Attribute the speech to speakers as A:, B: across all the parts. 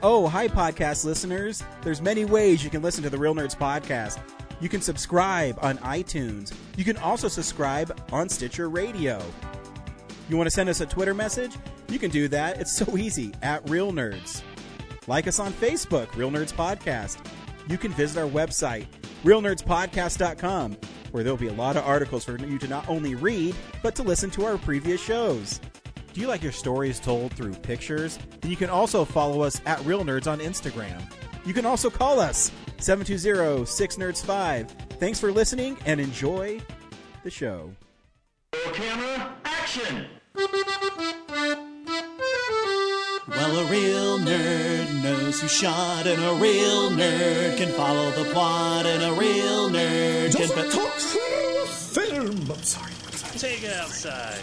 A: Oh, hi, podcast listeners. There's many ways you can listen to the Real Nerds podcast. You can subscribe on iTunes. You can also subscribe on Stitcher Radio. You want to send us a Twitter message? You can do that. It's so easy, at Real Nerds. Like us on Facebook, Real Nerds Podcast. You can visit our website, realnerdspodcast.com, where there'll be a lot of articles for you to not only read, but to listen to our previous shows. Do you like your stories told through pictures? Then you can also follow us at Real Nerds on Instagram. You can also call us, 720-6nerds5. Thanks for listening and enjoy the show.
B: Camera, action!
C: Well, a real nerd knows who shot, and a real nerd can follow the plot, and a real nerd can
D: talk film. I'm sorry.
E: Take it outside.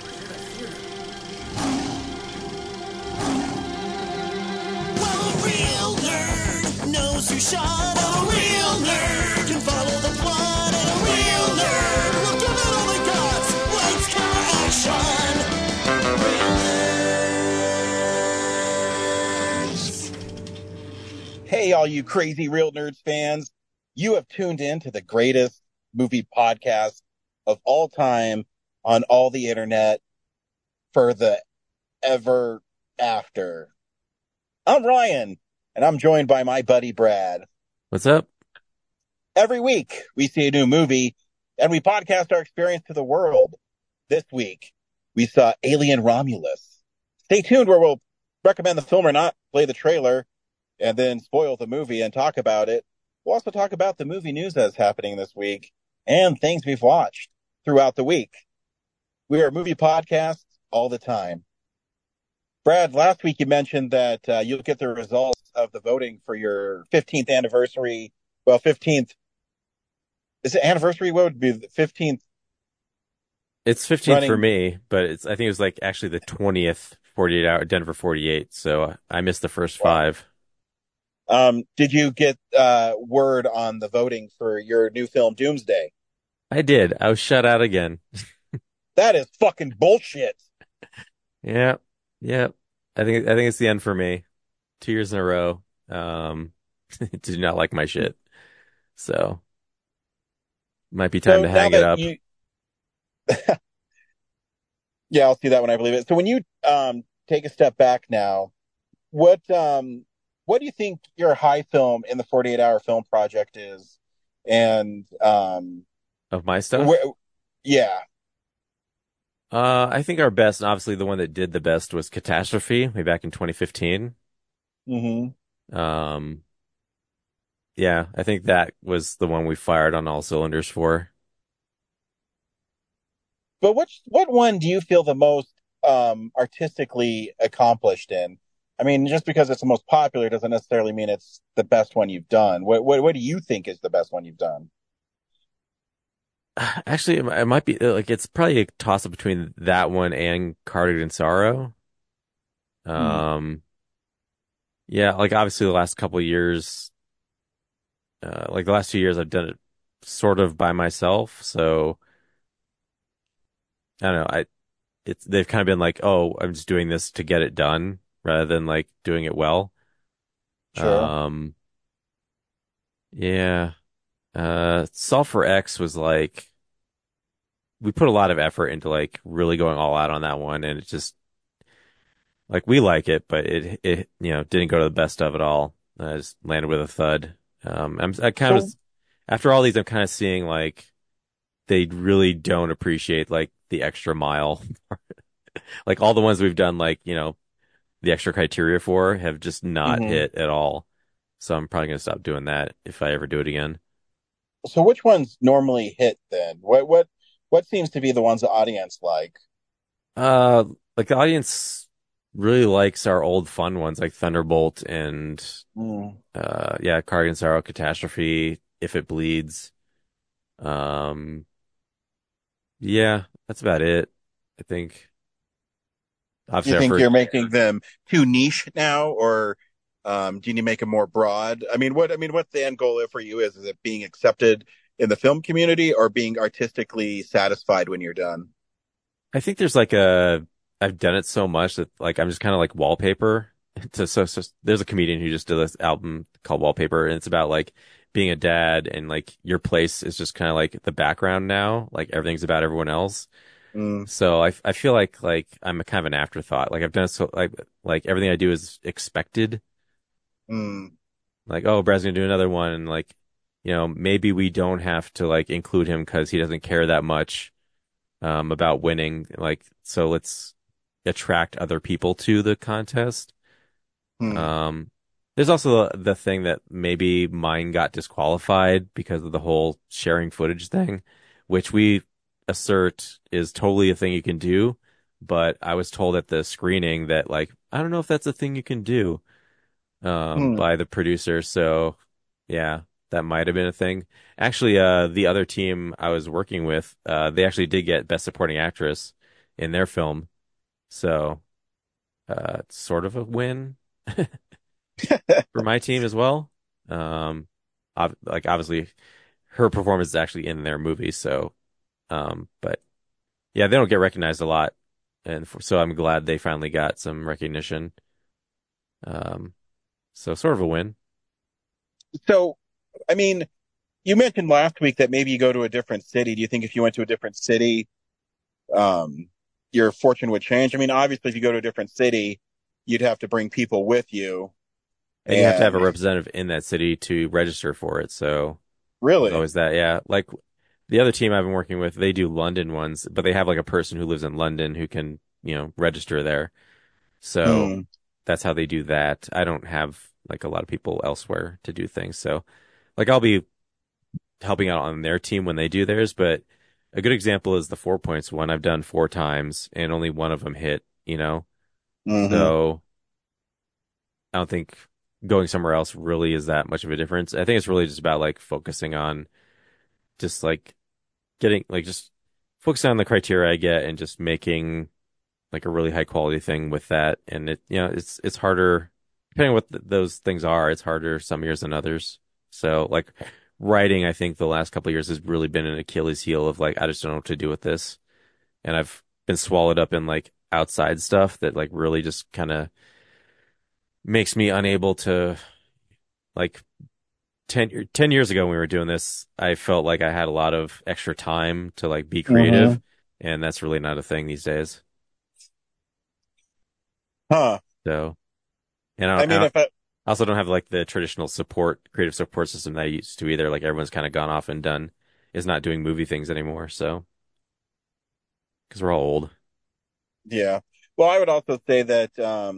C: Well, a real nerd knows who shot, and a real nerd can follow the plot, and a real nerd will give it all they got. Lights, camera, action. Real nerds.
F: Hey, all you crazy Real Nerds fans. You have tuned in to the greatest movie podcast of all time on all the internet for the ever after. I'm Ryan, and I'm joined by my buddy Brad.
G: What's up?
F: Every week, we see a new movie, and we podcast our experience to the world. This week, we saw Alien Romulus. Stay tuned where we'll recommend the film or not, play the trailer, and then spoil the movie and talk about it. We'll also talk about the movie news that's happening this week and things we've watched throughout the week. We are a movie podcast all the time. Brad, last week you mentioned that you'll get the results of the voting for your 15th anniversary. Well, 15th. Is it anniversary? What would be the 15th?
G: It's 15th for me, but I think it was like actually the 20th 48 hour Denver 48. So I missed the first five.
F: Did you get word on the voting for your new film Doomsday?
G: I did. I was shut out again.
F: That is fucking bullshit.
G: Yeah. I think it's the end for me. 2 years in a row. Do not like my shit. So might be time to hang it up.
F: Yeah, I'll see that when I believe it. So when you take a step back now, what do you think your high film in the 48-hour film project is? And
G: of my stuff?
F: Yeah.
G: I think our best, and obviously the one that did the best, was Catastrophe, way back in 2015.
F: Mm-hmm.
G: Yeah, I think that was the one we fired on all cylinders for.
F: But what one do you feel the most artistically accomplished in? I mean, just because it's the most popular doesn't necessarily mean it's the best one you've done. What do you think is the best one you've done?
G: Actually, it might be like it's probably a toss up between that one and Cardigan Sorrow. Yeah, like obviously the last couple of years, like the last 2 years, I've done it sort of by myself. So I don't know. They've kind of been like, oh, I'm just doing this to get it done rather than like doing it well.
F: Sure.
G: Yeah. Sulfur X was like, we put a lot of effort into like really going all out on that one, and it just like we like it, but it didn't go to the best of it all. I just landed with a thud. After all these, I'm kind of seeing like they really don't appreciate like the extra mile. Like all the ones we've done, like, the extra criteria for have just not hit at all. So I'm probably going to stop doing that if I ever do it again.
F: So which ones normally hit then? What seems to be the ones the audience like?
G: Like the audience really likes our old fun ones like Thunderbolt and Cardigan Sorrow, Catastrophe, If It Bleeds. Yeah, that's about it, I think.
F: Do you think you're making them too niche now, or do you need to make them more broad? What's the end goal for you? Is it being accepted in the film community or being artistically satisfied when you're done?
G: I think there's like I've done it so much that like I'm just kind of like wallpaper. there's a comedian who just did this album called Wallpaper, and it's about like being a dad and like your place is just kind of like the background now, like everything's about everyone else.
F: Mm,
G: So I feel like I'm a kind of an afterthought. Like I've done so like everything I do is expected.
F: mm,
G: Like, oh, Brad's gonna do another one, and like, maybe we don't have to like include him because he doesn't care that much about winning. Like, so let's attract other people to the contest.
F: mm,
G: Um, there's also the thing that maybe mine got disqualified because of the whole sharing footage thing, which we assert is totally a thing you can do. But I was told at the screening that like, I don't know if that's a thing you can do,
F: mm.
G: by the producer. So yeah, that might have been a thing. Actually, the other team I was working with, they actually did get Best Supporting Actress in their film. So, it's sort of a win for my team as well. Um, like obviously her performance is actually in their movie. So, but yeah, they don't get recognized a lot. And so I'm glad they finally got some recognition. Um, so sort of a win.
F: So, I mean, you mentioned last week that maybe you go to a different city. Do you think if you went to a different city, um, your fortune would change? I mean, obviously, if you go to a different city, you'd have to bring people with you.
G: And you have to have a
F: And
G: representative in that city to register for it. So there's
F: really,
G: always that. Yeah. Like the other team I've been working with, they do London ones, but they have like a person who lives in London who can, register there. So
F: hmm,
G: that's how they do that. I don't have like a lot of people elsewhere to do things. So like I'll be helping out on their team when they do theirs, but a good example is the 4 points one I've done 4 times and only one of them hit.
F: hmm,
G: So I don't think going somewhere else really is that much of a difference. I think it's really just about like focusing on just like getting like just focusing on the criteria I get and just making like a really high quality thing with that. And it's harder depending on what those things are. It's harder some years than others. So like writing, I think the last couple of years has really been an Achilles heel of like I just don't know what to do with this, and I've been swallowed up in like outside stuff that like really just kind of makes me unable to like 10 years ago when we were doing this, I felt like I had a lot of extra time to like be
F: hmm,
G: creative, and that's really not a thing these days.
F: huh?
G: So, and
F: I mean, if I,
G: I also don't have like the traditional creative support system that I used to either. Like everyone's kind of gone off and is not doing movie things anymore. So, because we're all old.
F: yeah. Well, I would also say that,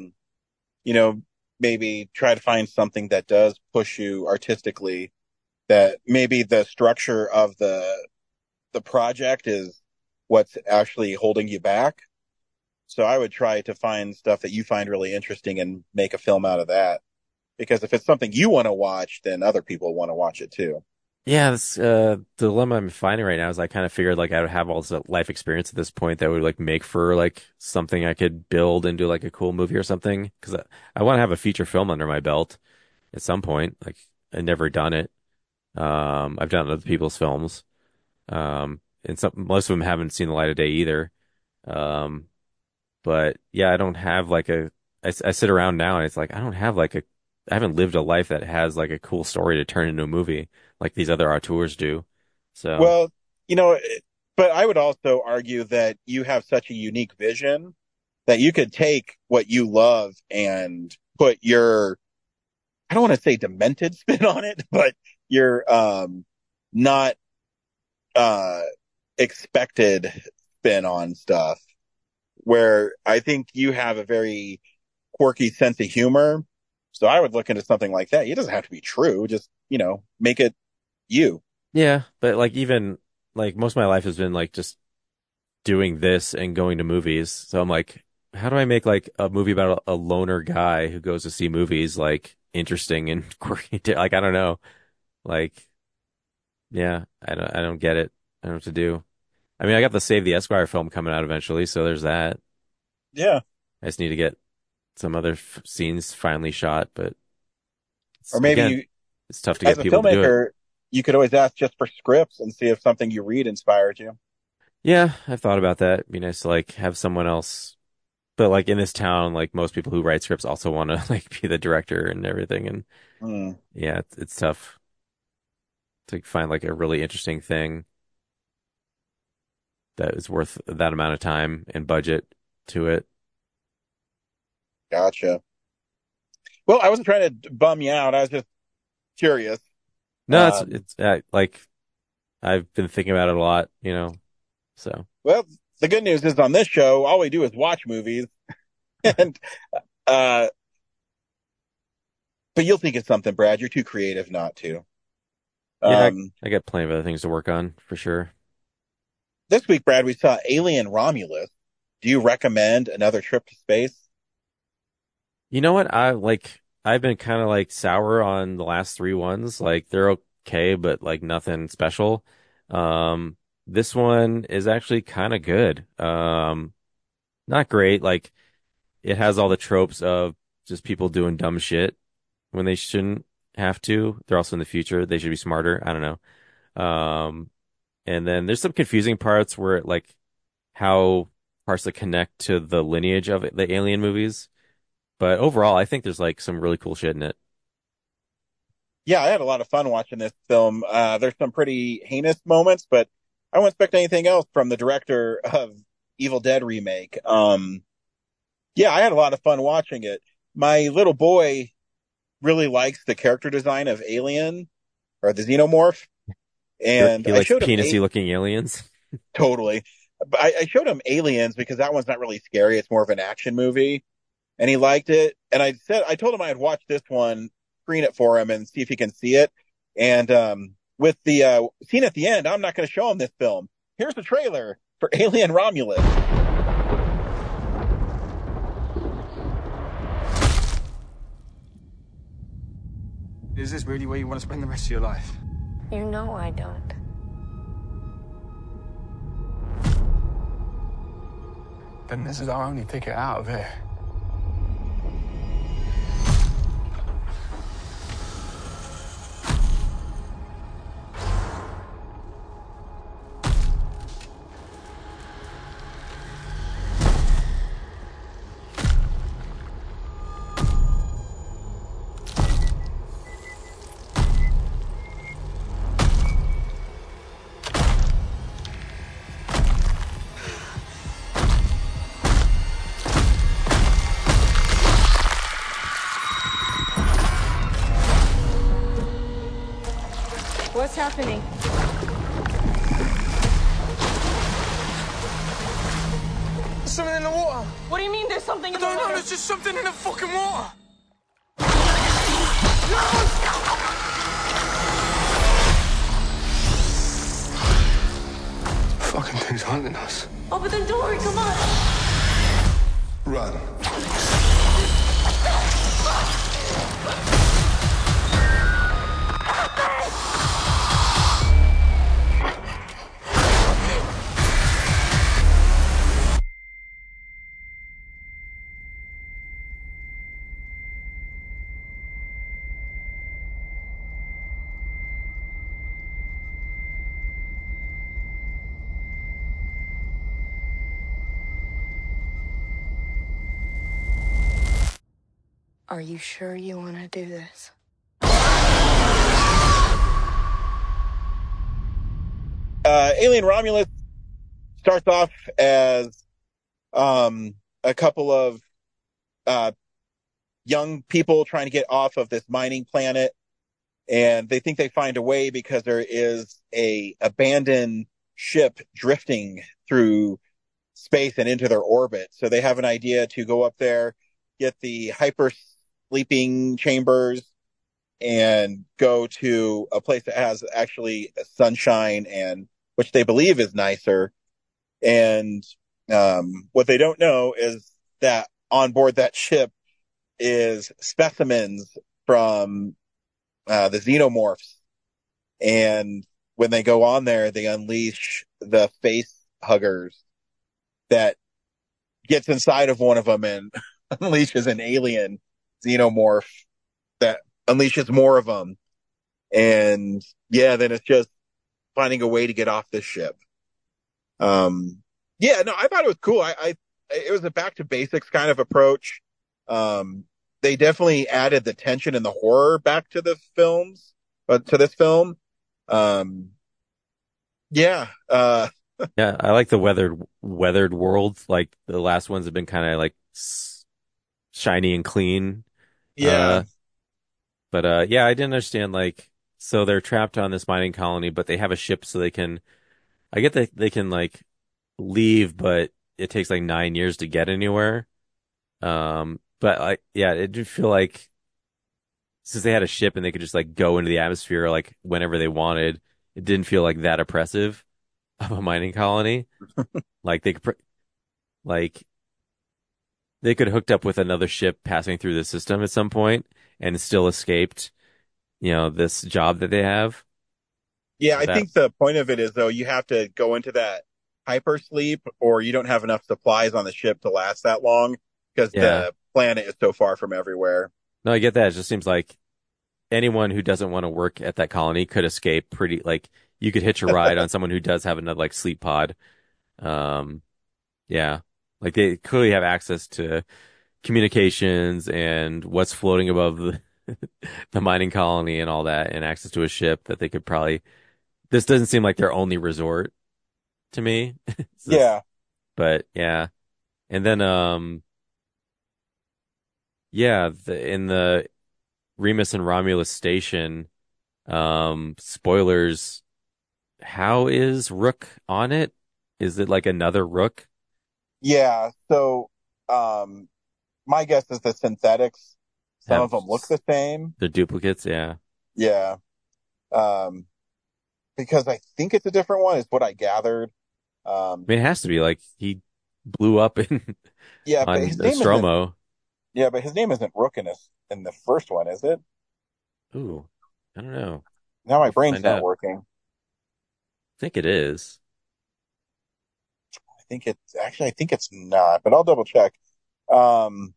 F: you know, maybe try to find something that does push you artistically. That maybe the structure of the project is what's actually holding you back. So I would try to find stuff that you find really interesting and make a film out of that. Because if it's something you want to watch, then other people want to watch it too.
G: Yeah, this dilemma I'm finding right now is I kind of figured like I would have all this life experience at this point that would like make for like something I could build into like a cool movie or something. Because I want to have a feature film under my belt at some point. Like I've never done it. I've done other people's films. And most of them haven't seen the light of day either. Um, but yeah, I don't have like I sit around now and it's like I don't have like I haven't lived a life that has like a cool story to turn into a movie like these other auteurs do. So
F: Well, you know, but I would also argue that you have such a unique vision that you could take what you love and put your, I don't want to say demented spin on it, but your, not, uh, expected spin on stuff where I think you have a very quirky sense of humor. So I would look into something like that. It doesn't have to be true. Just, make it you.
G: yeah, but like even like most of my life has been like just doing this and going to movies. So I'm like, how do I make like a movie about a loner guy who goes to see movies like interesting and quirky? Like I don't know. Like yeah, I don't get it. I don't know what to do. I mean, I got the Save the Esquire film coming out eventually, so there's that.
F: Yeah.
G: I just need to get some other scenes finally shot, but
F: Or maybe
G: again,
F: you,
G: it's tough to
F: as
G: get
F: a
G: people to do it.
F: filmmaker, you could always ask just for scripts and see if something you read inspires you.
G: Yeah, I've thought about that. It'd be nice to like have someone else but like in this town, like most people who write scripts also want to like be the director and everything. And
F: Mm.
G: yeah, it's tough to find like a really interesting thing that is worth that amount of time and budget to it.
F: Gotcha. Well, I wasn't trying to bum you out. I was just curious.
G: No,
F: Um,
G: like I've been thinking about it a lot, so
F: well, the good news is on this show, all we do is watch movies, and uh, but you'll think it's something, Brad. You're too creative not to.
G: yeah,
F: Um,
G: I got plenty of other things to work on for sure.
F: this week, Brad, we saw Alien Romulus. Do you recommend another trip to space?
G: You know what? I've been kind of like sour on the last three ones. Like they're okay, but like nothing special. This one is actually kind of good. Not great. Like it has all the tropes of just people doing dumb shit when they shouldn't have to. They're also in the future. They should be smarter. I don't know. And then there's some confusing parts where like how parts that connect to the lineage of the Alien movies. But overall, I think there's like some really cool shit in it.
F: Yeah, I had a lot of fun watching this film. There's some pretty heinous moments, but I don't expect anything else from the director of Evil Dead remake. Yeah, I had a lot of fun watching it. My little boy really likes the character design of Alien or the Xenomorph, and
G: He
F: I
G: likes
F: showed him
G: penisy looking aliens.
F: totally. But I showed him Aliens because that one's not really scary. It's more of an action movie, and he liked it. And I told him I'd watch this one, screen it for him, and see if he can see it. And with the scene at the end, I'm not going to show him this film. Here's the trailer for Alien Romulus.
H: Is this really where you want to spend the rest of your life?
I: You know I don't.
H: Then this is our only ticket out of here.
I: What's happening?
H: There's something in the water.
I: What do you mean there's something in the
H: I don't know,
I: water?
H: there's just something in the fucking water. Fucking thing's hunting us.
I: Open the door, come on.
D: Run.
I: Are you sure you want to do this?
F: Alien Romulus starts off as a couple of young people trying to get off of this mining planet, and they think they find a way because there is a abandoned ship drifting through space and into their orbit. So they have an idea to go up there, get the hyper sleeping chambers, and go to a place that has actually sunshine and which they believe is nicer. And what they don't know is that on board that ship is specimens from the xenomorphs. And when they go on there, they unleash the face huggers that gets inside of one of them and unleashes an alien xenomorph that unleashes more of them. And yeah, then it's just finding a way to get off this ship. Yeah, no, I thought it was cool. I it was a back to basics kind of approach. They definitely added the tension and the horror back to the films, to this film. Yeah.
G: Yeah, I like the weathered world. Like the last ones have been kind of like shiny and clean.
F: Yeah.
G: But yeah, I didn't understand like so they're trapped on this mining colony, but they have a ship so they can. I get that they can like leave, but it takes like 9 years to get anywhere. But like yeah, it did feel like since they had a ship and they could just like go into the atmosphere like whenever they wanted, it didn't feel like that oppressive of a mining colony. Like like they could have hooked up with another ship passing through the system at some point and still escaped, this job that they have.
F: Yeah,
G: So
F: I
G: that,
F: think the point of it is though you have to go into that hypersleep or you don't have enough supplies on the ship to last that long because
G: yeah.
F: the planet is so far from everywhere.
G: No, I get that. It just seems like anyone who doesn't want to work at that colony could escape pretty, like you could hitch a ride on someone who does have another like sleep pod. Um, yeah, like they clearly have access to communications and what's floating above the mining colony and all that and access to a ship that they could probably, this doesn't seem like their only resort to me.
F: Yeah.
G: But yeah. And then, yeah, in the Remus and Romulus station, spoilers, how is Rook on it? Is it like another Rook?
F: Yeah. So, my guess is the synthetics, some
G: Have
F: of them look the same.
G: the duplicates? Yeah.
F: Yeah. Um, because I think it's a different one is what I gathered.
G: I mean, it has to be like he blew up
F: Yeah, but
G: on
F: his name isn't,
G: Nostromo.
F: yeah, but his name isn't Rook in the first one, is it?
G: Ooh, I don't know.
F: Now my
G: I'll
F: brain's
G: find
F: not
G: out.
F: working.
G: I think it is.
F: I think it's not, but I'll double check. Um,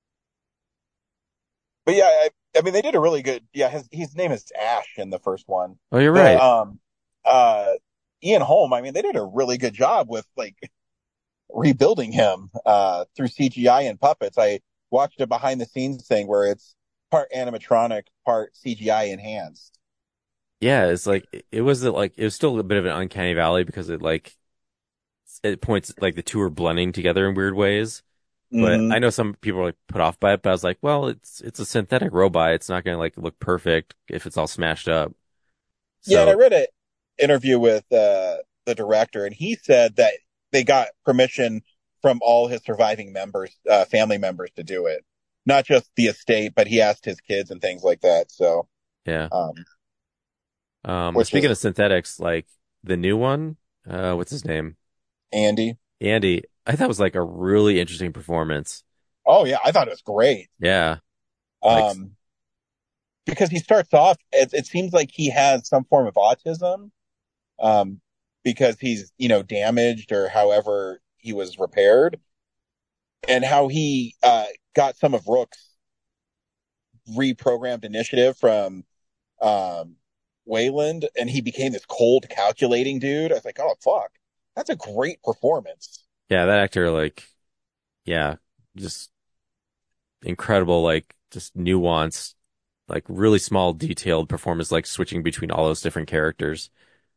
F: but yeah, I mean, they did a really good, yeah, his name is Ash in the first one.
G: Oh, you're
F: The,
G: right.
F: uh, Ian Holm, I mean, they did a really good job with like rebuilding him, through CGI and puppets. I watched a behind the scenes thing where it's part animatronic, part CGI enhanced.
G: Yeah, it's like it was still a bit of an uncanny valley because it points like the two are blending together in weird ways. But
F: Hmm.
G: I know some people are like put off by it, but I was like, well, it's a synthetic robot. It's not gonna like look perfect if it's all smashed up.
F: Yeah, and I
G: So
F: read an interview with the director, and he said that they got permission from all his surviving members, family members, to do it, not just the estate, but he asked his kids and things like that. So,
G: yeah.
F: um, which
G: Speaking
F: is
G: of synthetics, like the new one, what's his name?
F: Andy.
G: Andy. I thought was like a really interesting performance.
F: Oh yeah, I thought it was great.
G: Yeah. Like,
F: Um, because he starts off, it seems like he has some form of autism, um, because he's, damaged or however he was repaired, and how he, got some of Rook's reprogrammed initiative from, um, Wayland, and he became this cold, calculating dude. I was like, oh fuck, that's a great performance.
G: yeah, that actor, like, yeah, just incredible, like, just nuanced, like, really small, detailed performance, like switching between all those different characters.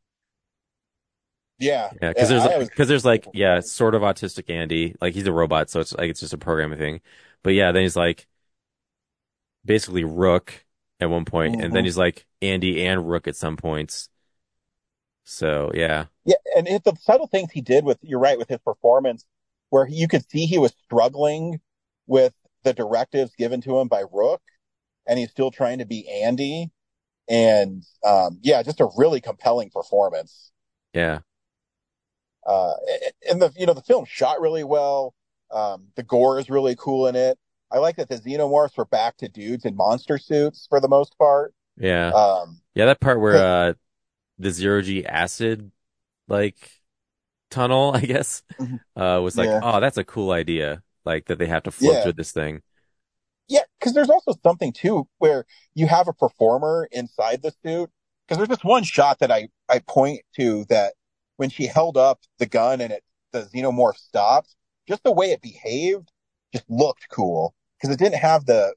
F: Yeah,
G: Yeah,
F: yeah, I was.
G: because there's like, yeah, sort of autistic Andy, like he's a robot, so it's like it's just a programming thing. But yeah, then he's like basically Rook at one point, and then
F: Mhm.
G: he's like Andy and Rook at some points. So yeah,
F: Yeah, and the subtle things he did with, you're right, with his performance, where you could see he was struggling with the directives given to him by Rook, and he's still trying to be Andy. And yeah, just a really compelling performance.
G: yeah,
F: Uh, and the film shot really well. The gore is really cool in it. I like that the xenomorphs were back to dudes in monster suits for the most part.
G: yeah,
F: Um,
G: yeah. That part where the zero G acid like tunnel, I guess, was like,
F: yeah.
G: oh, that's a cool idea. Like that they have to float
F: Yeah.
G: through this thing.
F: Yeah, because there's also something too where you have a performer inside the suit. Because there's this one shot that I point to that when she held up the gun and the xenomorph stopped, just the way it behaved just looked cool because it didn't have the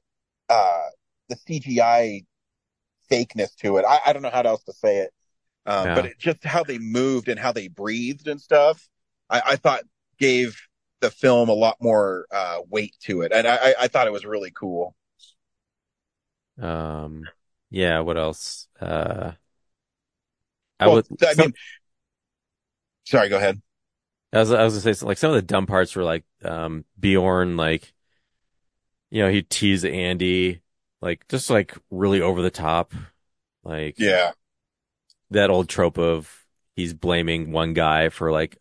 F: CGI fakeness to it. I don't know how else to say it. But it, just how they moved and how they breathed and stuff, I thought gave the film a lot more weight to it. And I thought it was really cool.
G: Yeah, what else?
F: Sorry, go ahead.
G: I was gonna say like some of the dumb parts were like Bjorn, like, you know, he'd tease Andy, like just like really over the top, like
F: Yeah.
G: that old trope of he's blaming one guy for like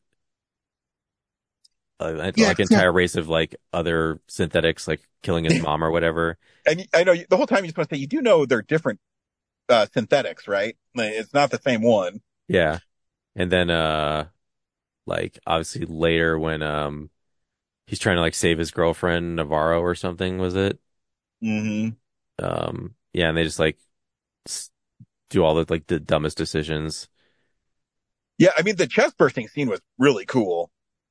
G: entire race of like other synthetics like killing his mom or whatever.
F: And I know the whole time you're supposed to say, you do know they're different synthetics, right? Like, it's not the same one.
G: Yeah. And then like obviously later when he's trying to like save his girlfriend Navarro or something, was it?
F: Mm-hmm.
G: Yeah, and they just like do all the dumbest decisions.
F: Yeah, I mean the chest bursting scene was really cool.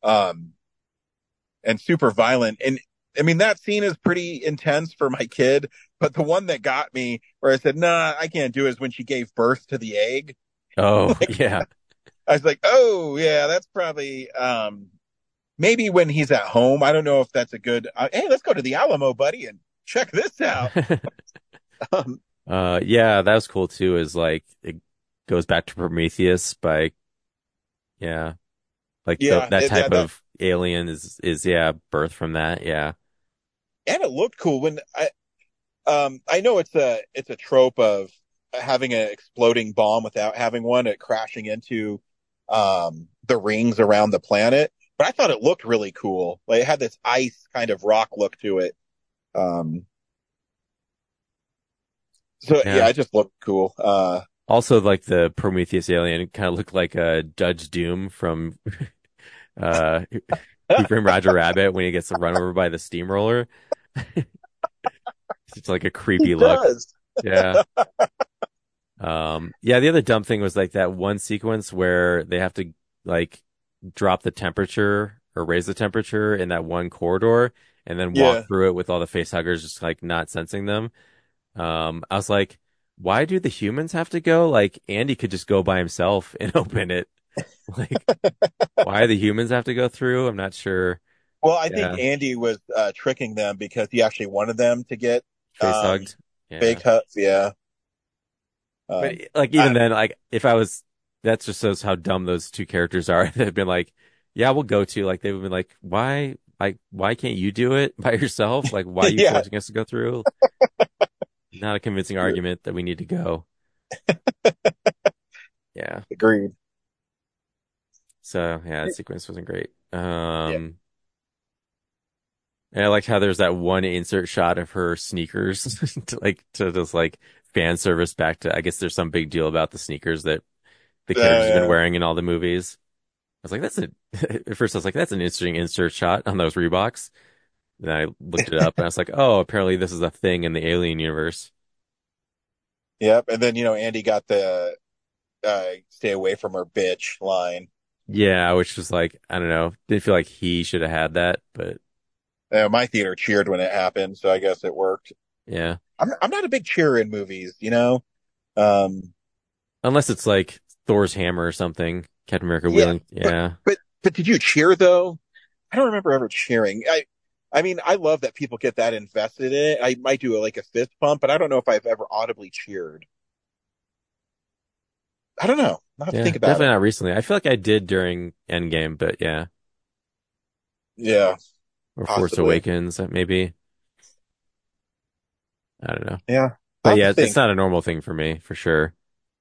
F: And super violent. And I mean that scene is pretty intense for my kid, but the one that got me where I said, "Nah, I can't do it," is when she gave birth to the egg.
G: Oh, yeah.
F: I was like, "Oh, yeah, that's probably maybe when he's at home. I don't know if that's a good hey, let's go to the Alamo, buddy, and check this out."
G: Yeah, that was cool too, is like it goes back to Prometheus by like that type of alien is birth from that. Yeah.
F: And it looked cool when I know it's a trope of having an exploding bomb without having one, it crashing into the rings around the planet, but I thought it looked really cool. Like it had this ice kind of rock look to it. It just looked cool.
G: Also, like the Prometheus alien kind of looked like a Judge Doom from Who Framed Roger Rabbit when he gets run over by the steamroller. It's like a creepy look.
F: Does.
G: Yeah. The other dumb thing was like that one sequence where they have to like drop the temperature or raise the temperature in that one corridor and then walk through it with all the face huggers just like not sensing them. I was like, why do the humans have to go? Like Andy could just go by himself and open it. Like, why the humans have to go through? I'm not sure.
F: Well, I think Andy was tricking them because he actually wanted them to get
G: face hugged.
F: Fake hugs, yeah.
G: But like even then, like if I was, that just shows how dumb those two characters are. They've been like, yeah, we'll go to, like they've been like, why can't you do it by yourself? Like why are you forcing us to go through? Not a convincing argument that we need to go. Yeah.
F: Agreed.
G: So yeah, that sequence wasn't great. And I liked how there's that one insert shot of her sneakers to just like fan service back to, I guess there's some big deal about the sneakers that the characters have been wearing in all the movies. I was like, at first I was like, that's an interesting insert shot on those Reeboks. Then I looked it up and I was like, oh, apparently this is a thing in the Alien universe.
F: Yep. And then, Andy got the stay away from her bitch line.
G: Yeah, which was like, I don't know. Didn't feel like he should have had that, but
F: my theater cheered when it happened, so I guess it worked.
G: Yeah.
F: I'm not a big cheerer in movies,
G: Unless it's like Thor's hammer or something. Captain America wheeling. Yeah.
F: But did you cheer though? I don't remember ever cheering. I mean, I love that people get that invested in it. I might do a fist pump, but I don't know if I've ever audibly cheered. I don't know. I'll have to think about
G: definitely
F: it.
G: Not recently. I feel like I did during Endgame, but yeah.
F: Yeah.
G: Or Force Awakens, maybe. I don't know.
F: Yeah.
G: But yeah, it's not a normal thing for me, for sure.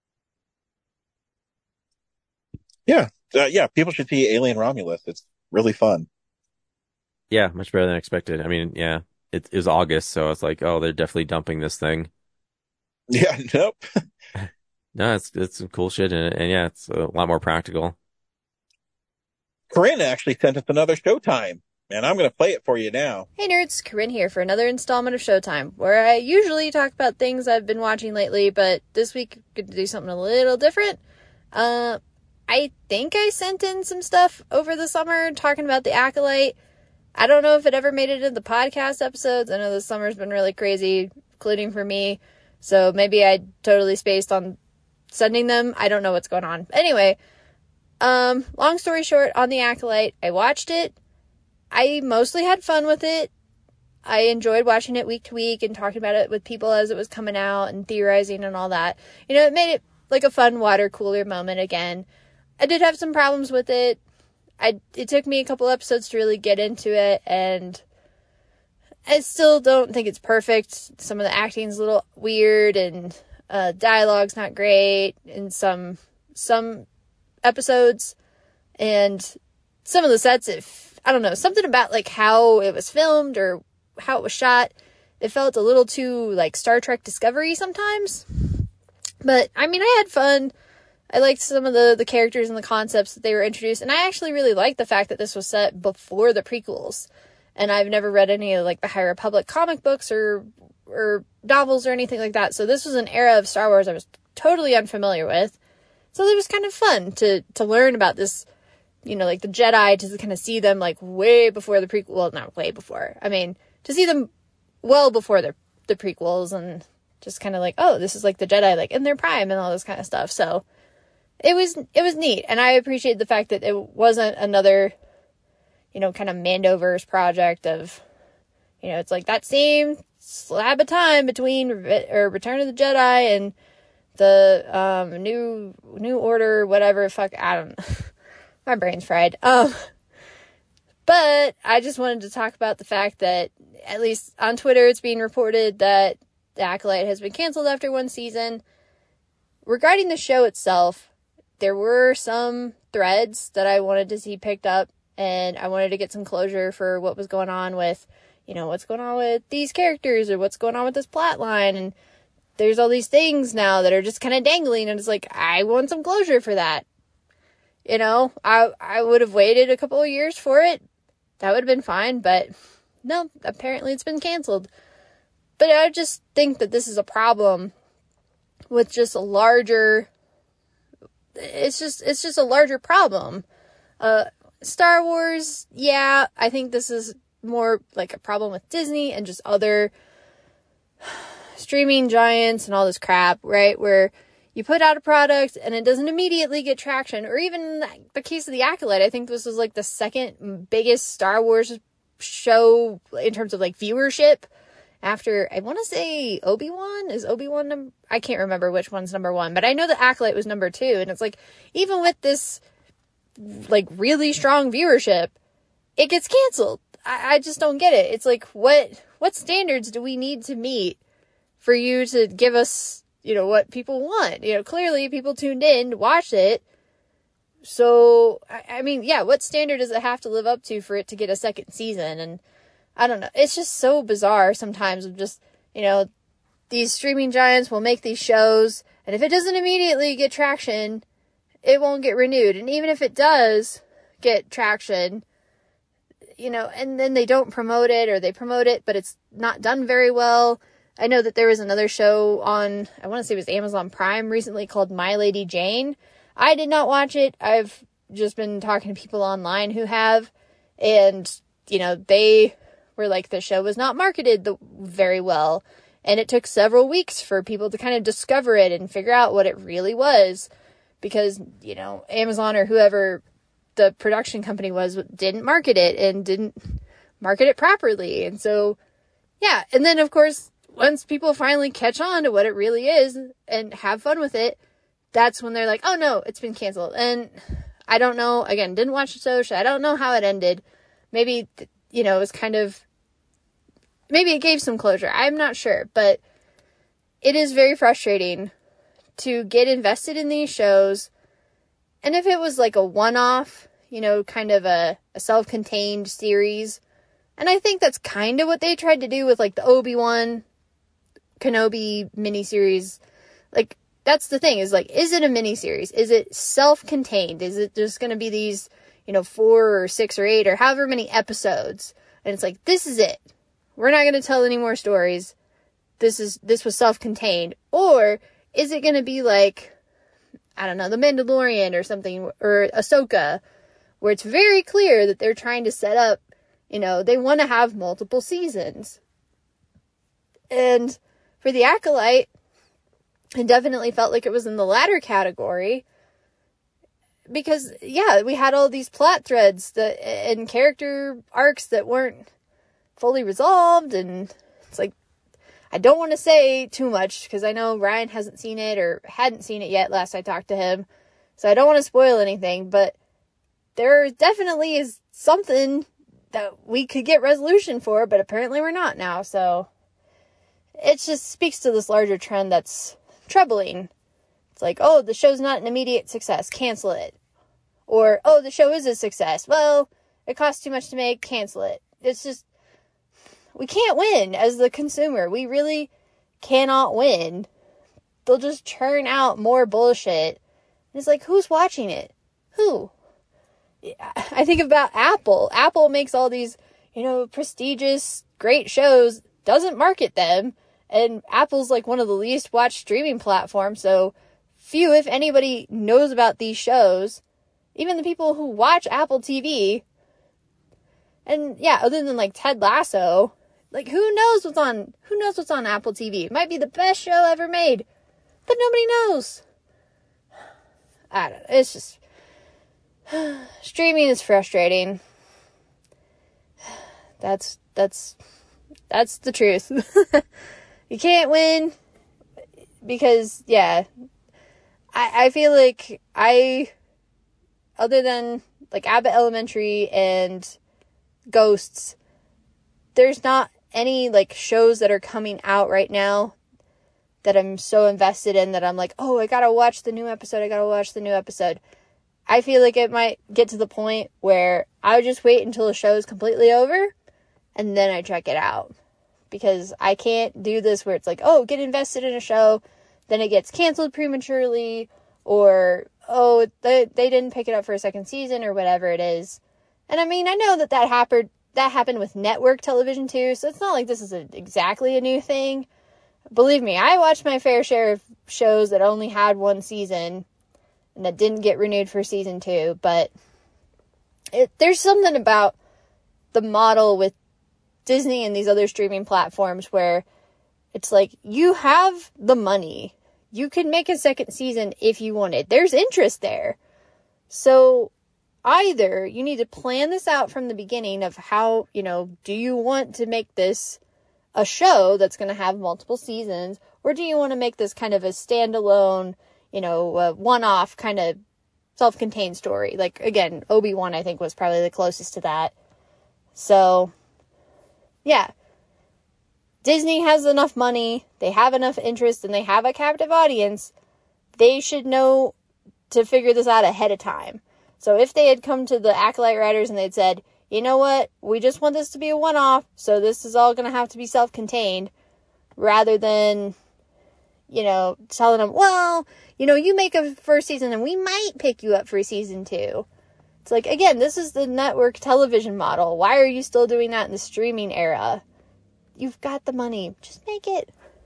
F: Yeah. People should see Alien Romulus. It's really fun.
G: Yeah, much better than expected. I mean, yeah, it was August, so it's like, oh, they're definitely dumping this thing.
F: Yeah, nope.
G: No, it's some cool shit in it, and yeah, it's a lot more practical.
F: Corinne actually sent us another Showtime, and I'm going to play it for you now.
J: Hey nerds, Corinne here for another installment of Showtime, where I usually talk about things I've been watching lately, but this week I'm going to do something a little different. I think I sent in some stuff over the summer talking about The Acolyte. I don't know if it ever made it into the podcast episodes. I know this summer's been really crazy, including for me. So maybe I totally spaced on sending them. I don't know what's going on. Anyway, long story short, on The Acolyte, I watched it. I mostly had fun with it. I enjoyed watching it week to week and talking about it with people as it was coming out and theorizing and all that. You know, it made it like a fun water cooler moment again. I did have some problems with it. It took me a couple episodes to really get into it, and I still don't think it's perfect. Some of the acting's a little weird, and dialogue's not great in some episodes, and some of the sets, I don't know, something about like how it was filmed or how it was shot, it felt a little too like Star Trek Discovery sometimes. But I mean, I had fun. I liked some of the characters and the concepts that they were introduced, and I actually really liked the fact that this was set before the prequels. And I've never read any of like the High Republic comic books or novels or anything like that. So this was an era of Star Wars I was totally unfamiliar with. So it was kind of fun to learn about this, you know, like the Jedi, to kind of see them like way before the prequel. Well, not way before. I mean, to see them well before the prequels, and just kind of like, oh, this is like the Jedi, like in their prime and all this kind of stuff. So it was neat. And I appreciate the fact that it wasn't another, you know, kind of Mandoverse project of, you know, it's like that same slab of time between Return of the Jedi and the New Order, whatever. Fuck, I don't know. My brain's fried. But I just wanted to talk about the fact that, at least on Twitter, it's being reported that The Acolyte has been canceled after one season. Regarding the show itself, there were some threads that I wanted to see picked up, and I wanted to get some closure for what was going on with, you know, what's going on with these characters, or what's going on with this plot line, and there's all these things now that are just kind of dangling, and it's like, I want some closure for that. You know, I would have waited a couple of years for it. That would have been fine, but no, apparently it's been canceled. But I just think that this is a problem with just a larger, it's just a larger problem. Star Wars, yeah, I think this is more like a problem with Disney and just other streaming giants and all this crap, right? Where you put out a product and it doesn't immediately get traction. Or even in the case of The Acolyte, I think this was like the second biggest Star Wars show in terms of like viewership after, I want to say, Obi-Wan. Is Obi-Wan I can't remember which one's number one, but I know The Acolyte was number 2. And it's like, even with this like really strong viewership, it gets canceled. I just don't get it. It's like, what standards do we need to meet for you to give us, you know, what people want? You know, clearly people tuned in to watch it. So, I mean, yeah, what standard does it have to live up to for it to get a second season? And I don't know. It's just so bizarre sometimes of just, you know, these streaming giants will make these shows, and if it doesn't immediately get traction, it won't get renewed. And even if it does get traction, you know, and then they don't promote it, or they promote it, but it's not done very well. I know that there was another show on, I want to say it was Amazon Prime recently, called My Lady Jane. I did not watch it. I've just been talking to people online who have, and, you know, they were like, the show was not marketed very well, and it took several weeks for people to kind of discover it and figure out what it really was, because, you know, Amazon or whoever the production company was didn't market it and didn't market it properly. And so, yeah. And then, of course, once people finally catch on to what it really is and have fun with it, that's when they're like, oh no, it's been canceled. And I don't know, again, didn't watch the show, so I don't know how it ended. Maybe, you know, it was kind of, maybe it gave some closure. I'm not sure, but it is very frustrating to get invested in these shows. And if it was like a one-off, you know, kind of a self-contained series, and I think that's kind of what they tried to do with like the Obi-Wan Kenobi miniseries. Like, that's the thing, is like, is it a miniseries? Is it self-contained? Is it just going to be these, you know, 4 or 6 or 8 or however many episodes? And it's like, this is it. We're not going to tell any more stories. This was self-contained. Or is it going to be like, I don't know, The Mandalorian or something, or Ahsoka, where it's very clear that they're trying to set up, They want to have multiple seasons. And for The Acolyte, it definitely felt like it was in the latter category. Because, yeah, we had all these plot threads and character arcs that weren't fully resolved. And it's like, I don't want to say too much because I know Ryan hasn't seen it or hadn't seen it yet last I talked to him. So I don't want to spoil anything. But there definitely is something that we could get resolution for, but apparently we're not now. So it just speaks to this larger trend that's troubling. It's like, oh, the show's not an immediate success, cancel it. Or, oh, the show is a success. Well, it costs too much to make, cancel it. It's just, we can't win as the consumer. We really cannot win. They'll just churn out more bullshit. And it's like, who's watching it? Who? I think about Apple. Apple makes all these, prestigious, great shows, doesn't market them. And Apple's like one of the least watched streaming platforms. So few, if anybody, knows about these shows. Even the people who watch Apple TV. And yeah, other than like Ted Lasso, like who knows what's on Apple TV? It might be the best show ever made, but nobody knows. I don't know. It's just, streaming is frustrating. That's the truth. You can't win because, yeah, I feel like other than like Abbott Elementary and Ghosts, there's not any like shows that are coming out right now that I'm so invested in that I'm like, oh, I gotta watch the new episode. I feel like it might get to the point where I would just wait until the show is completely over and then I check it out. Because I can't do this where it's like, oh, get invested in a show, then it gets canceled prematurely, or, oh, they didn't pick it up for a second season, or whatever it is. And I mean, I know that happened with network television too, so it's not like this is exactly a new thing. Believe me, I watched my fair share of shows that only had one season, and that didn't get renewed for season 2, but there's something about the model with Disney and these other streaming platforms where it's like, you have the money. You can make a second season if you wanted. There's interest there. So either you need to plan this out from the beginning of how, do you want to make this a show that's going to have multiple seasons, or do you want to make this kind of a standalone, a one-off kind of self-contained story? Like, again, Obi-Wan, I think, was probably the closest to that. So yeah, Disney has enough money, they have enough interest, and they have a captive audience. They should know to figure this out ahead of time. So if they had come to the Acolyte writers and they'd said, you know what, we just want this to be a one-off, so this is all going to have to be self-contained, rather than, telling them, well, you make a first season and we might pick you up for season 2. It's like, again, this is the network television model. Why are you still doing that in the streaming era? You've got the money. Just make it.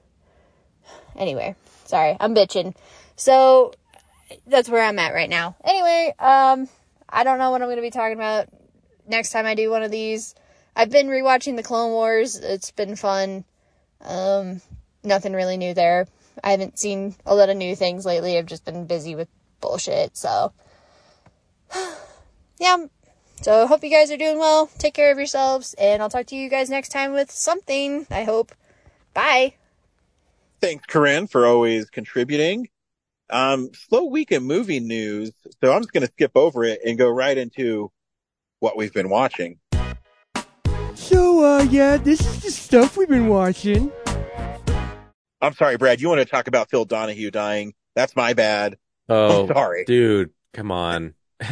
J: Anyway, sorry, I'm bitching. So, that's where I'm at right now. Anyway, I don't know what I'm going to be talking about next time I do one of these. I've been rewatching the Clone Wars. It's been fun. Nothing really new there. I haven't seen a lot of new things lately. I've just been busy with bullshit, so yeah, so I hope you guys are doing well. Take care of yourselves, and I'll talk to you guys next time with something, I hope. Bye.
F: Thanks, Corinne, for always contributing. Slow week in movie news, so I'm just going to skip over it and go right into what we've been watching.
K: So, yeah, this is the stuff we've been watching.
F: I'm sorry, Brad, you want to talk about Phil Donahue dying? That's my bad.
G: Oh,
F: I'm sorry.
G: Dude, come on.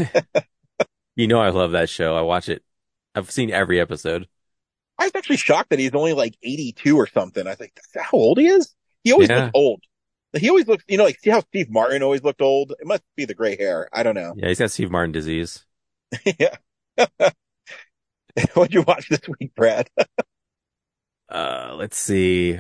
G: I love that show. I watch it. I've seen every episode.
F: I was actually shocked that he's only like 82 or something. I think that's how old he is. He always looks old. He always looks, like, see how Steve Martin always looked old? It must be the gray hair. I don't know.
G: Yeah, he's got Steve Martin disease.
F: Yeah. What'd you watch this week, Brad?
G: Let's see.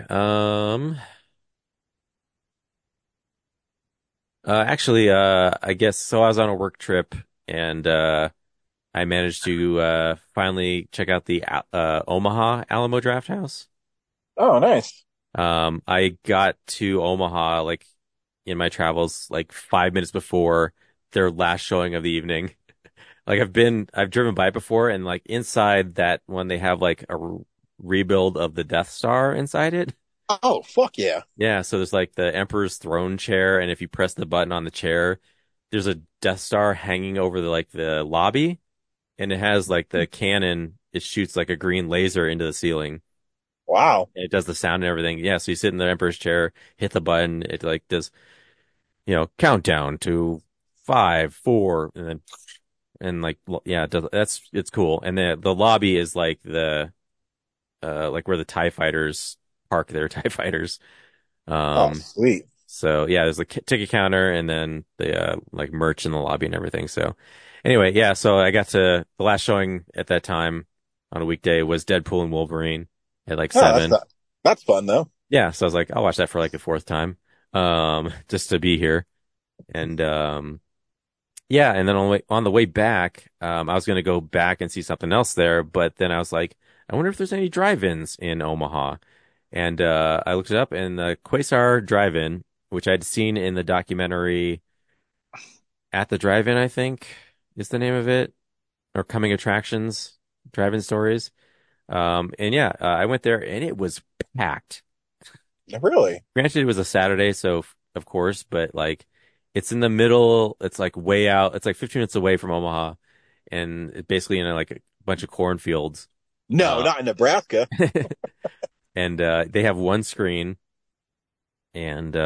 G: Actually, I guess, so I was on a work trip and, I managed to finally check out the Omaha Alamo Drafthouse.
F: Oh, nice.
G: I got to Omaha like in my travels like 5 minutes before their last showing of the evening. Like I've driven by before, and like inside that one they have like a rebuild of the Death Star inside it.
F: Oh, fuck yeah.
G: Yeah, so there's like the Emperor's throne chair, and if you press the button on the chair, there's a Death Star hanging over the lobby, and it has like the cannon. It shoots like a green laser into the ceiling.
F: Wow.
G: And it does the sound and everything. Yeah, so you sit in the Emperor's chair, hit the button, it like does, countdown to 5, 4, and like yeah, it's cool. And the lobby is like the like where the TIE fighters park their TIE fighters.
F: Oh, sweet.
G: So yeah, there's a ticket counter and then the like merch in the lobby and everything. So anyway, yeah, so I got to the last showing at that time on a weekday was Deadpool and Wolverine at like 7.
F: That's fun though.
G: Yeah, so I was like, I'll watch that for like the fourth time, just to be here. And yeah, and then on the way back, I was gonna go back and see something else there, but then I was like, I wonder if there's any drive-ins in Omaha. And I looked it up, and the Quasar Drive-In, which I'd seen in the documentary At the Drive-In, I think is the name of it, or Coming Attractions, Drive-In Stories. And yeah, I went there, and it was packed.
F: Really?
G: Granted, it was a Saturday, so of course, but like it's in the middle. It's like way out. It's like 15 minutes away from Omaha, and it's basically in like a bunch of cornfields.
F: No, not in Nebraska.
G: And they have one screen, and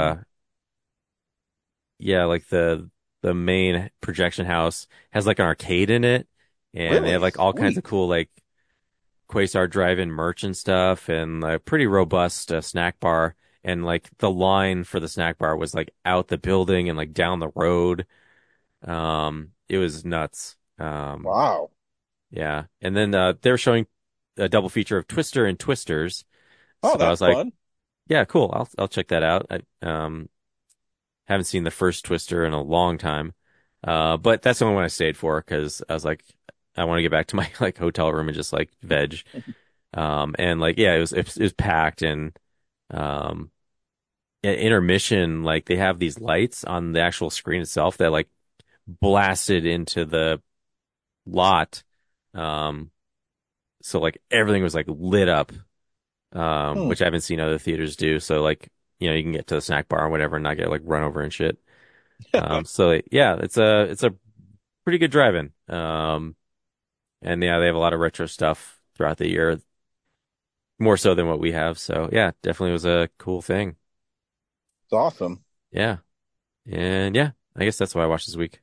G: yeah, like the main projection house has like an arcade in it, and
F: Really?
G: they have like all kinds
F: Sweet.
G: of cool like Quasar Drive-In merch and stuff, and a pretty robust snack bar. And like the line for the snack bar was like out the building and like down the road. It was nuts.
F: Wow.
G: Yeah. And then they're showing a double feature of Twister and Twisters.
F: Oh,
G: So I was
F: that's
G: like,
F: fun.
G: yeah, cool. I'll check that out. I haven't seen the first Twister in a long time. But that's the only one I stayed for because I was like, I want to get back to my like hotel room and just like veg. And like, yeah, it was packed, and at intermission, like they have these lights on the actual screen itself that like blasted into the lot. So like everything was like lit up, which I haven't seen other theaters do. So like, you can get to the snack bar or whatever and not get like run over and shit. So yeah, it's a pretty good drive-in. And yeah, they have a lot of retro stuff throughout the year, more so than what we have. So yeah, definitely was a cool thing.
F: It's awesome.
G: Yeah. And yeah, I guess that's what I watched this week.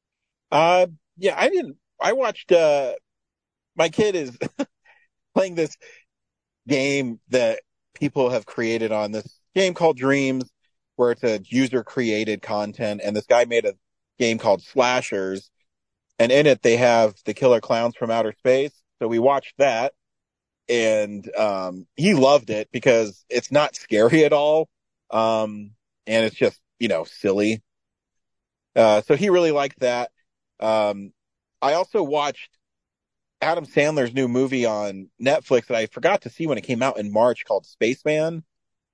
F: Yeah, I watched, my kid is playing this game that people have created on this game called Dreams, where it's a user created content. And this guy made a game called Slashers, and in it they have the killer clowns from outer space. So we watched that, and he loved it because it's not scary at all. And it's just, silly. So he really liked that. I also watched Adam Sandler's new movie on Netflix that I forgot to see when it came out in March, called Spaceman,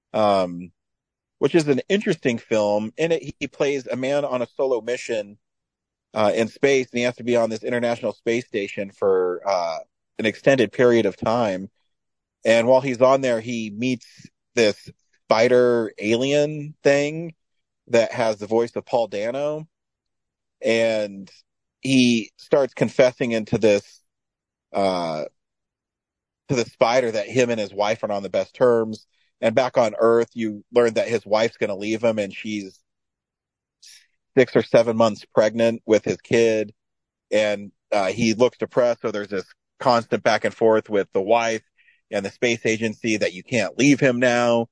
F: which is an interesting film. In it, he plays a man on a solo mission in space, and he has to be on this International Space Station for an extended period of time. And while he's on there, he meets this spider alien thing that has the voice of Paul Dano, and he starts confessing into this to the spider that him and his wife are on the best terms. And back on Earth, you learn that his wife's going to leave him, and she's 6 or 7 months pregnant with his kid. And he looks depressed, so there's this constant back and forth with the wife and the space agency that you can't leave him now.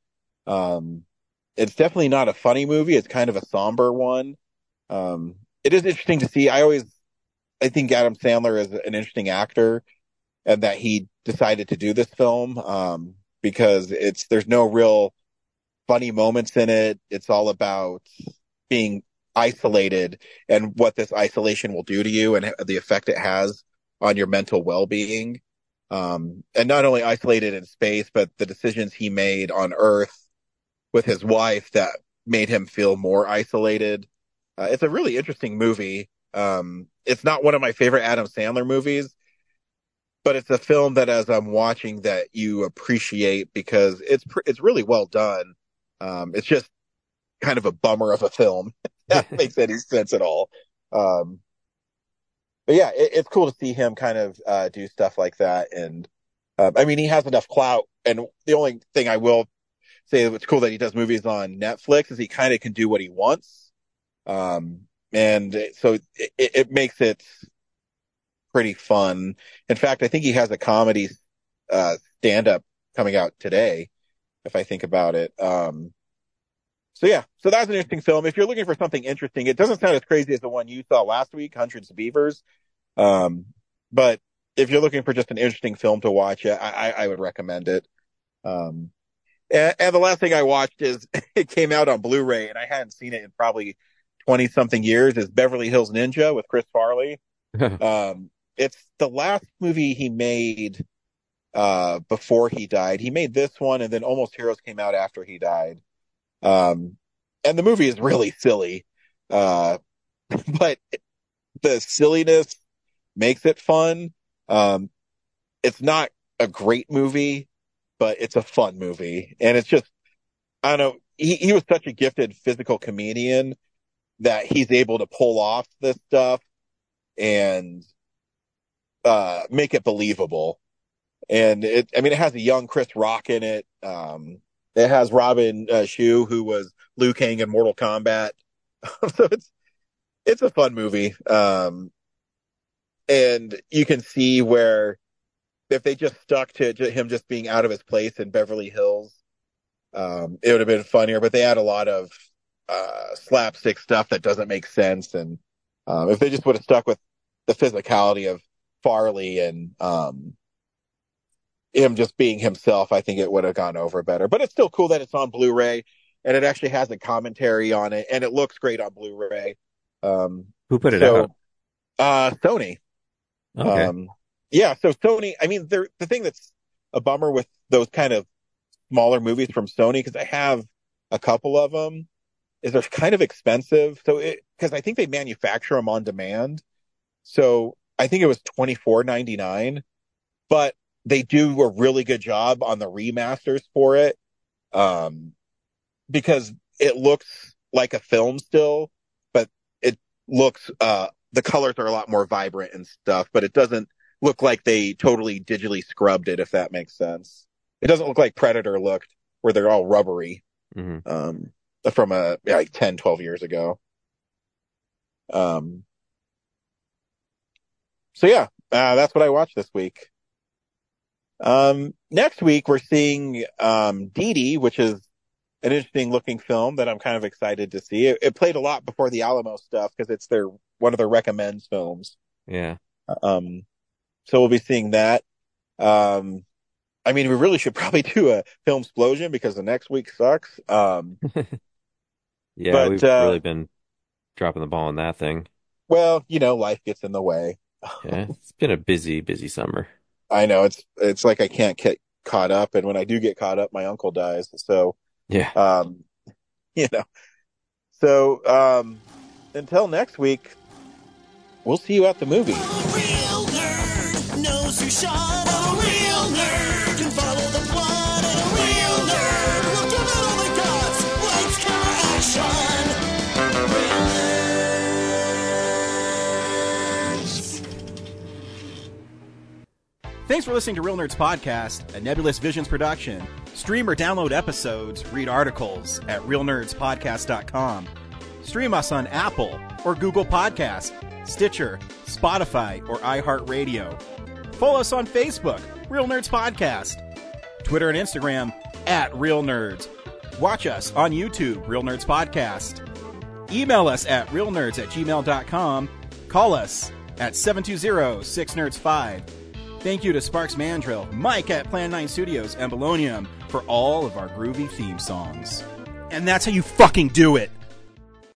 F: It's definitely not a funny movie. It's kind of a somber one. It is interesting to see. I think Adam Sandler is an interesting actor, and that he decided to do this film, because there's no real funny moments in it. It's all about being isolated and what this isolation will do to you and the effect it has on your mental well-being. And not only isolated in space, but the decisions he made on Earth with his wife that made him feel more isolated. It's a really interesting movie. It's not one of my favorite Adam Sandler movies, but it's a film that as I'm watching that you appreciate because it's really well done. It's just kind of a bummer of a film. If that makes any sense at all. But yeah, it's cool to see him kind of do stuff like that. And I mean, he has enough clout. And the only thing I will say it's cool that he does movies on Netflix is he kind of can do what he wants. And so it makes it pretty fun. In fact, I think he has a comedy stand-up coming out today, if I think about it. So yeah, so that's an interesting film. If you're looking for something interesting, it doesn't sound as crazy as the one you saw last week, Hundreds of Beavers. But if you're looking for just an interesting film to watch, I would recommend it. And the last thing I watched is it came out on Blu-ray and I hadn't seen it in probably 20 something years is Beverly Hills Ninja with Chris Farley. It's the last movie he made, before he died. He made this one and then Almost Heroes came out after he died. And the movie is really silly. But the silliness makes it fun. It's not a great movie, but it's a fun movie. And it's just, I don't know, he was such a gifted physical comedian that he's able to pull off this stuff and make it believable. And it has a young Chris Rock in it. It has Robin Shou, who was Liu Kang in Mortal Kombat. So it's a fun movie. And you can see where if they just stuck to him just being out of his place in Beverly Hills, it would have been funnier, but they add a lot of slapstick stuff that doesn't make sense. And if they just would have stuck with the physicality of Farley and him just being himself, I think it would have gone over better. But it's still cool that it's on Blu-ray and it actually has a commentary on it and it looks great on Blu-ray.
G: Who put it out?
F: Sony.
G: Okay.
F: Yeah, so Sony, I mean, the thing that's a bummer with those kind of smaller movies from Sony, because I have a couple of them, is they're kind of expensive. So because I think they manufacture them on demand. So I think it was $24.99, but they do a really good job on the remasters for it. Because it looks like a film still, but it looks, the colors are a lot more vibrant and stuff, but it doesn't look like they totally digitally scrubbed it, if that makes sense. It doesn't look like Predator looked, where they're all rubbery, from like 10, 12 years ago. So yeah, that's what I watched this week. Next week we're seeing, Dee Dee, which is an interesting looking film that I'm kind of excited to see. It played a lot before the Alamo stuff because it's one of their recommends films.
G: Yeah.
F: So we'll be seeing that. I mean, we really should probably do a film explosion because the next week sucks.
G: Yeah, but, we've really been dropping the ball on that thing.
F: Well, life gets in the way.
G: Yeah, it's been a busy, busy summer.
F: I know it's like I can't get caught up, and when I do get caught up, my uncle dies. So
G: yeah,
F: So until next week, we'll see you at the movie.
C: A real nerd knows who shot. A real nerd can follow the plot. And a real nerd will give it all they got. Lights, camera, action. Real nerds.
A: Thanks for listening to Real Nerds Podcast, a Nebulous Visions production. Stream or download episodes, read articles at realnerdspodcast.com. Stream us on Apple or Google Podcasts, Stitcher, Spotify, or iHeartRadio. Follow us on Facebook, Real Nerds Podcast. Twitter and Instagram, @RealNerds. Watch us on YouTube, Real Nerds Podcast. Email us at realnerds@gmail.com. Call us at 720-6nerds5. Thank you to Sparks Mandrill, Mike at Plan 9 Studios, and Bolognium for all of our groovy theme songs. And that's how you fucking do it!